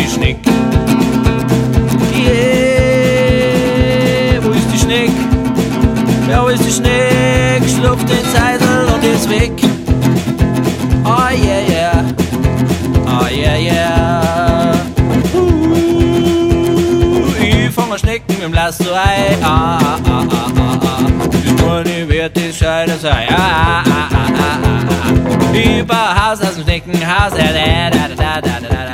die Schneck? Yeah, wo ist die Schneck? Ja, wo ist die Schneck? Schlupft den Seidel und ist weg. Oh yeah, yeah. Oh yeah, yeah. Ich fange Schnecken im Lasso-Ei. Die Moni wird die Scheide sein. Ich baue Haus aus dem Schneckenhaus.